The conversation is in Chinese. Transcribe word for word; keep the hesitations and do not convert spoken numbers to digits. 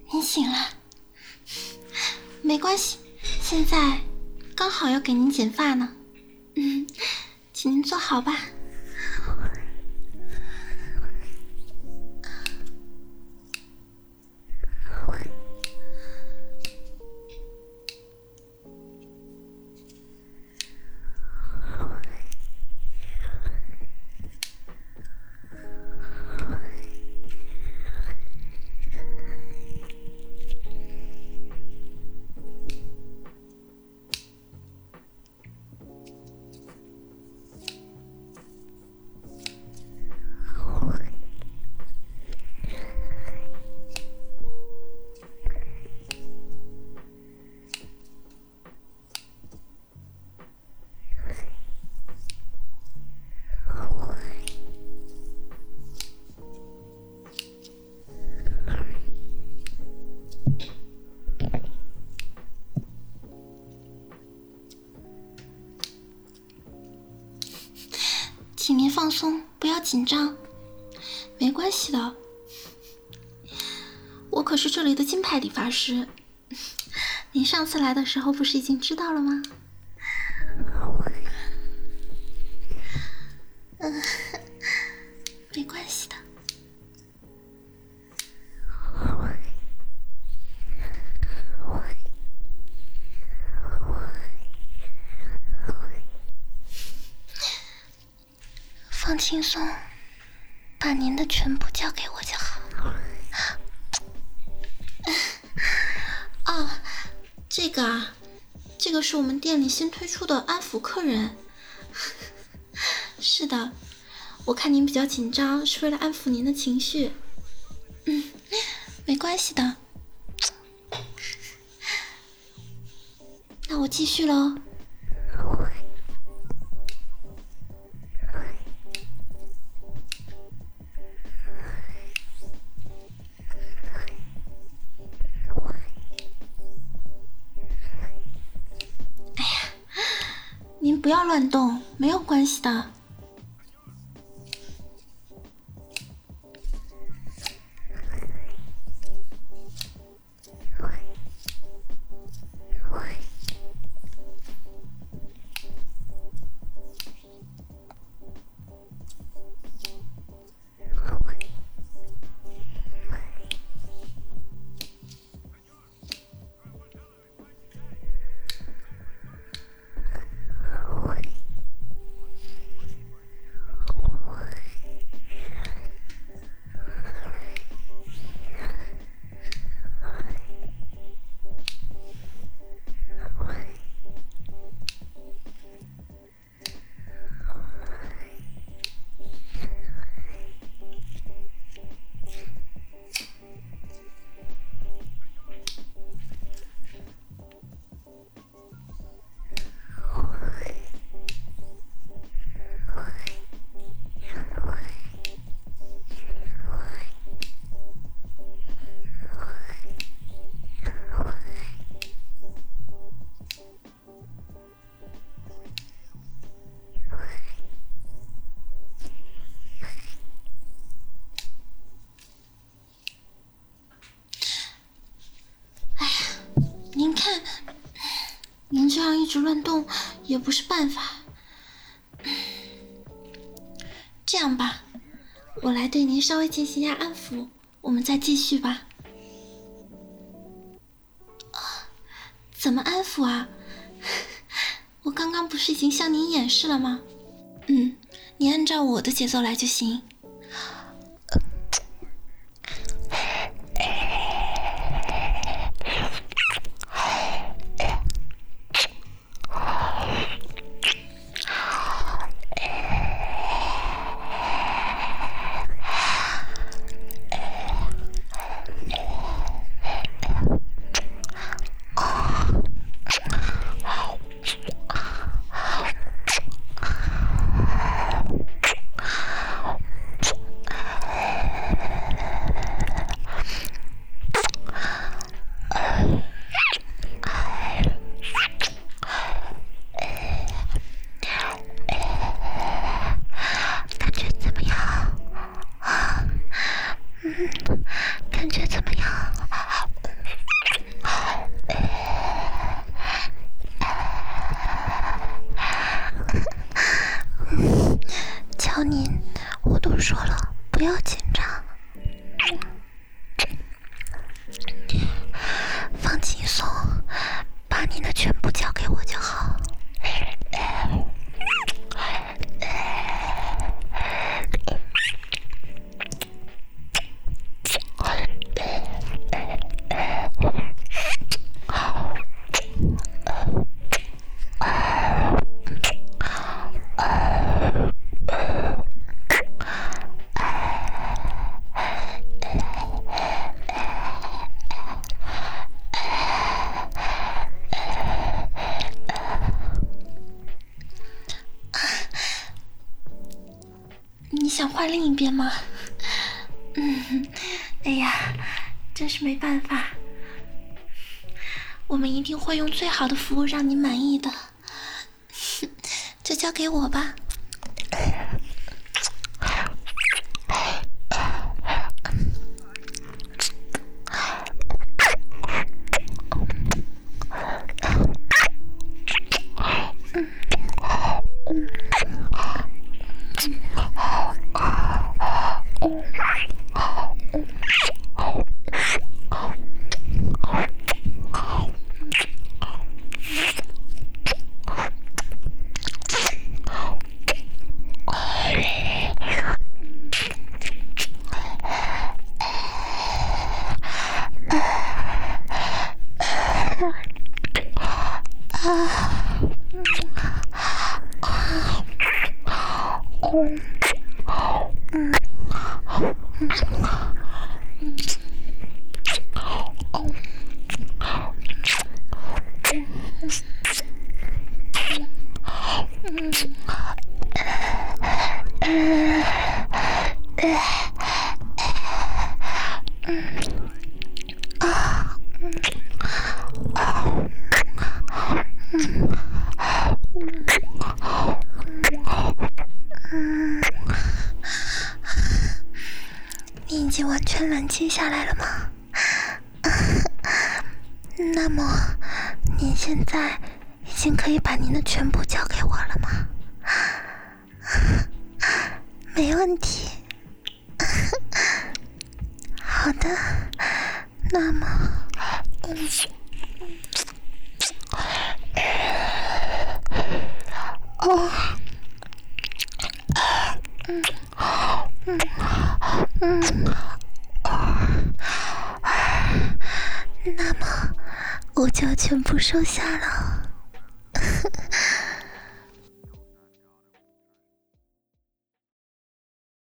你醒了，没关系，现在刚好要给您剪发呢。嗯，请您坐好吧。请您放松，不要紧张，没关系的。我可是这里的金牌理发师，您上次来的时候不是已经知道了吗？嗯，没关系的。放轻松，把您的全部交给我就好。哦，这个啊，这个是我们店里新推出的安抚客人。是的，我看您比较紧张，是为了安抚您的情绪。嗯，没关系的。那我继续喽。您不要乱动，没有关系的。您看，您这样一直乱动也不是办法。这样吧，我来对您稍微进行一下安抚，我们再继续吧。啊，怎么安抚啊？我刚刚不是已经向您演示了吗？嗯，你按照我的节奏来就行。感觉怎么样？ 不要紧张，放轻松，把你的全部交给我就好。你想换另一边吗？嗯，哎呀，真是没办法，我们一定会用最好的服务让你满意的，就交给我吧。你已经完全冷静下来了吗？那么你现在已经可以把您的全部交给我了吗？没问题。好的，那么嗯哦嗯嗯嗯那么我就全部收下了。